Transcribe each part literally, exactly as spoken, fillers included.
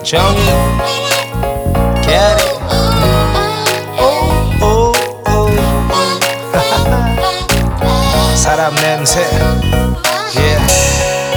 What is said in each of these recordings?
정이 get it. 오, 오, 오. 사람 냄새 yeah.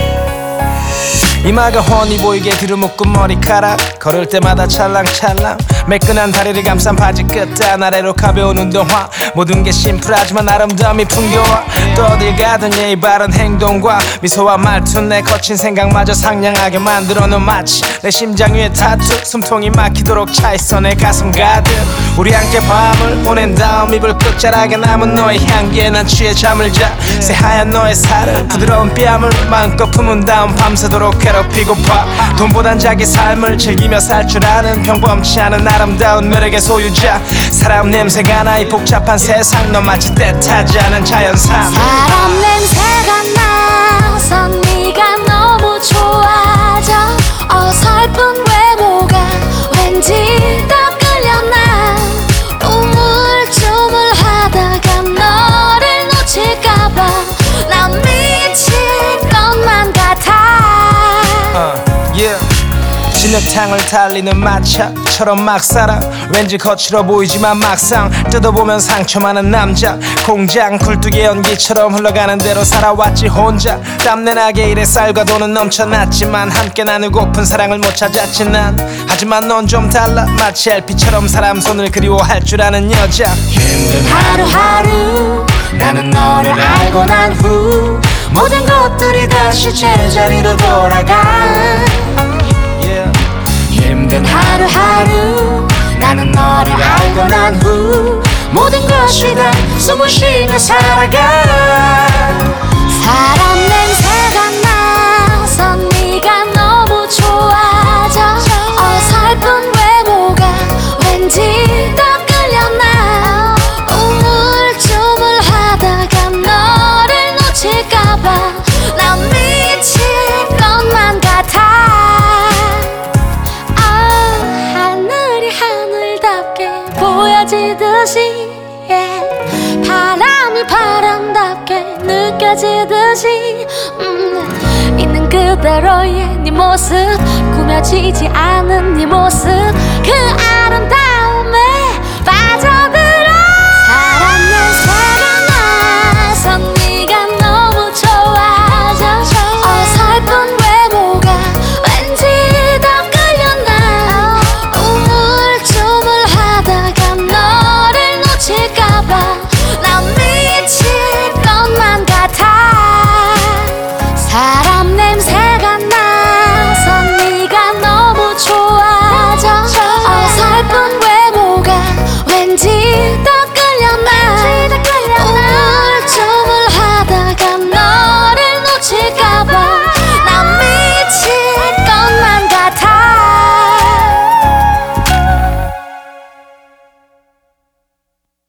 이마가 훤히 보이게 뒤로묶은 머리카락 걸을 때마다 찰랑찰랑 매끈한 다리를 감싼 바지 끝단 아래로 가벼운 운동화 모든 게 심플하지만 아름다움이 풍겨와 또 어딜 가든 예의 바른 행동과 미소와 말투 내 거친 생각마저 상냥하게 만들어놓은 마치 내 심장 위에 타투 숨통이 막히도록 차있어 내 가슴 가득 우리 함께 밤을 보낸 다음 이불 끝자락에 남은 너의 향기에 난 취해 잠을 자 새하얀 너의 살을 부드러운 뺨을 마음껏 품은 다음 밤새도록 괴롭히고파 돈보단 자기 삶을 즐기며 살 줄 아는 평범치 않은 아름다운 매력의 소유자 사람 냄새가 나 이 복잡한 세상 너 마치 때타지 않은 자연산 사람 냄새가 나서 네가 너무 좋아져 어설픈 외모가 왠지 더 끌려나 우물쭈물하다가 너를 놓칠까봐 난 미칠 것만 같아 uh, yeah. 진흙탕을 달리는 마차처럼 막 살아 왠지 거칠어 보이지만 막상 뜯어보면 상처 많은 남자 공장 굴뚝의 연기처럼 흘러가는 대로 살아왔지 혼자 땀내나게 일에 쌀과 돈은 넘쳐났지만 함께 나누고픈 사랑을 못 찾았지 난 하지만 넌 좀 달라 마치 엘피처럼 사람 손을 그리워할 줄 아는 여자 힘든 하루하루 나는 너를 알고 난 후 모든 것들이 다시 제자리로 돌아가 힘든 하루하루 나는 너를 알고 난 후 모든 것이 다 숨을 쉬며 살아가 사람 냄새가 나서 네가 너무 좋아져 어설픈 외모가 왠지 더 끌려나 우물쭈물하다가 너를 놓칠까봐 난 미칠 것만 같아 보여지듯이 yeah. 바람이 바람답게 느껴지듯이 음, 있는 그대로의 네 모습 꾸며지지 않은 네 모습 그 아름다움